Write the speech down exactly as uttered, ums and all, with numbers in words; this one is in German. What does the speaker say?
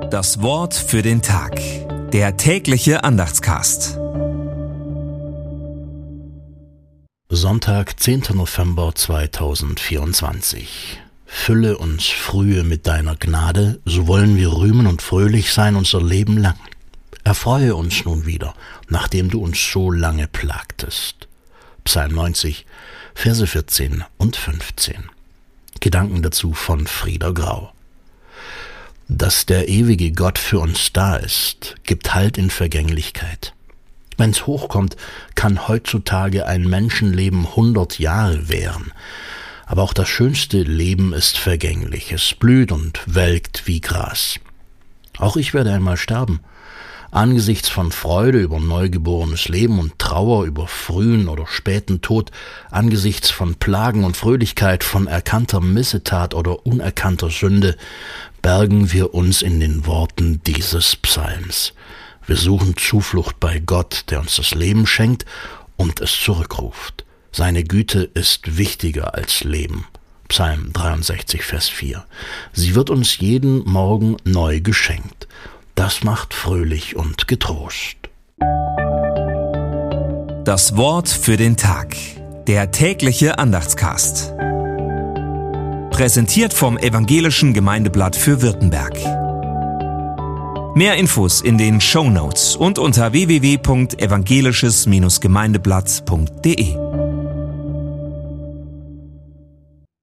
Das Wort für den Tag. Der tägliche Andachtscast. Sonntag, zehnter November zweitausendvierundzwanzig. Fülle uns frühe mit deiner Gnade, so wollen wir rühmen und fröhlich sein unser Leben lang. Erfreue uns nun wieder, nachdem du uns so lange plagtest. Psalm neunzig, Verse vierzehn und fünfzehn. Gedanken dazu von Frieda Grau. Dass der ewige Gott für uns da ist, gibt Halt in Vergänglichkeit. Wenn's hochkommt, kann heutzutage ein Menschenleben hundert Jahre währen. Aber auch das schönste Leben ist vergänglich. Es blüht und welkt wie Gras. Auch ich werde einmal sterben. Angesichts von Freude über neugeborenes Leben und Trauer über frühen oder späten Tod, angesichts von Plagen und Fröhlichkeit, von erkannter Missetat oder unerkannter Sünde, bergen wir uns in den Worten dieses Psalms. Wir suchen Zuflucht bei Gott, der uns das Leben schenkt und es zurückruft. Seine Güte ist wichtiger als Leben. Psalm dreiundsechzig, Vers vier. Sie wird uns jeden Morgen neu geschenkt. Das macht fröhlich und getrost. Das Wort für den Tag. Der tägliche Andachtscast. Präsentiert vom Evangelischen Gemeindeblatt für Württemberg. Mehr Infos in den Shownotes und unter w w w punkt evangelisches Gemeindeblatt punkt de.